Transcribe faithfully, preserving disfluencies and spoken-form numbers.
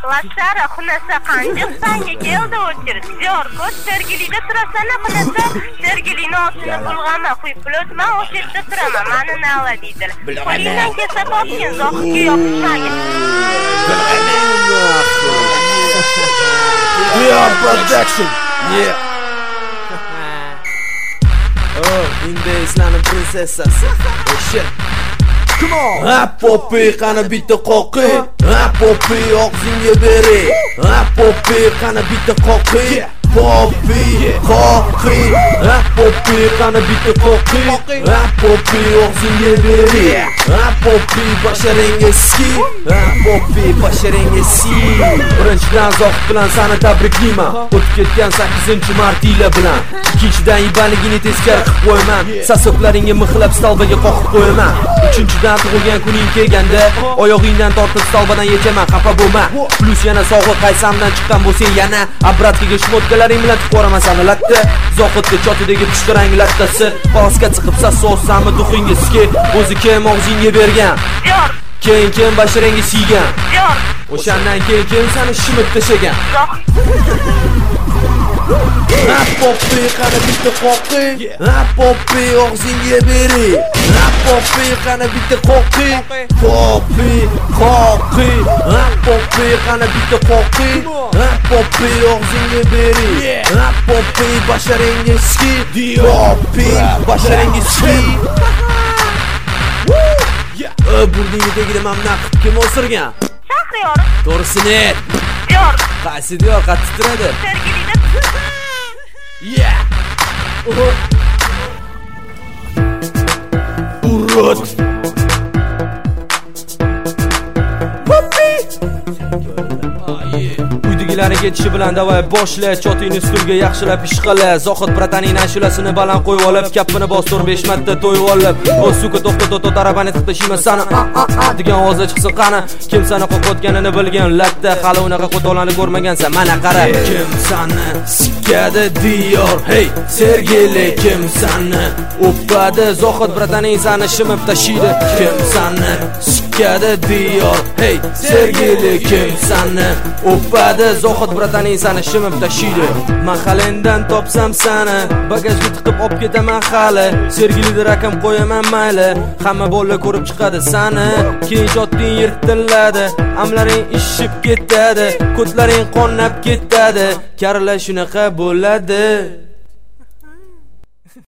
Lashara xunasa qanjiq sanga keldi o'chir. Diyor ko'z sergilida turasana xunasa. Sergilini otini bulg'ama, quyib o'tma, o'sha yerda turaman. Mani nala deydilar. Qo'lingdan kelsa topgin, zohidga yopishmagin. Yeah, production. Yeah. Oh, Indeslarning prinsessasi. Oh shit. Come on. Ha popi qani bitta qoqi. Ha popi og'zingga beri. Ha popi qani bitta qoqi. Popi qoqi. Ha popi qani bitta qoqi. Ha popi og'zingga beri. Ha popi basharingga si. Ha popi basharingga si. Birinchidan Zohid bilan seni tabriklayman. O'tib ketgan sakkizinchi mart yili bilan. Ikkinchidan ibaligini teskari qilib qo'yaman. Sasoklaringga mixlab stalbaga qoqib qo'yaman. Uchinchidan tug'ilgan kuning kelganda oyog'ingdan tortib stalbadan yechaman, xafa bo'lma. Plus yana sog'i qaysamdan chiqqan bo'lsang yana abratkiga shmotkalaring bilan tiqoraman seni latta. Zohidga chotidagi pushtirang lattasi qosga chiqib sasosami duxingizga o'zi kim og'zingga bergan. Diyor. Keyin kim basharangga siygan. Diyor. O'shandan keyin kim seni shimib tashagan. Ha popi qani bitta qoqi. Ha popi og'zingga beri. Ha popi qani bitta qoqi. Popi qoqi. Ha popi qani bitta qoqi. Ha popi og'zingga beri. Ha popi basharingga ski. Popi basharingga ski. Burningga tegida mamna kim o'sirgan? Shahriyor. To'g'risini ayt. Diyor. Qaysi diyor qattiq turadi? Sergilida. Yeah. Urut. Uydagilarning ketishi bilan davay boshla, chotingni stulga yaxshilab ish qila. Zohid brataning ashulasini baland qo'yib olib, kappini bostir besh marta to'yib olib. O suka to'xta to'xta tarabani tiqtashima sani degan ovozda chiqsin qani. Kim seni qo'qotganini bilgan latta, hali unaqa qo'toqlarni ko'rmagansan. Mana qara. Kim seni sikkadi diyor. Hey, Sergeli kim seni o'padi? Zohid brataning seni shimib tashiydi. Kim seni sikkadi diyor. Hey, Sergeli kim seni o'padi? Zohid brataning seni shimib tashiydi. Mahallendan topsam seni bagajga tiqib olib ketaman hali. Sergilida rakam qo'yaman mayli. Hamma bolalar ko'rib chiqadi seni. Keyin jotding yirtilladi. Amlaring ishib ketadi. Ko'tlaring qonnab ketadi. Karlar shunaqa bo'ladi.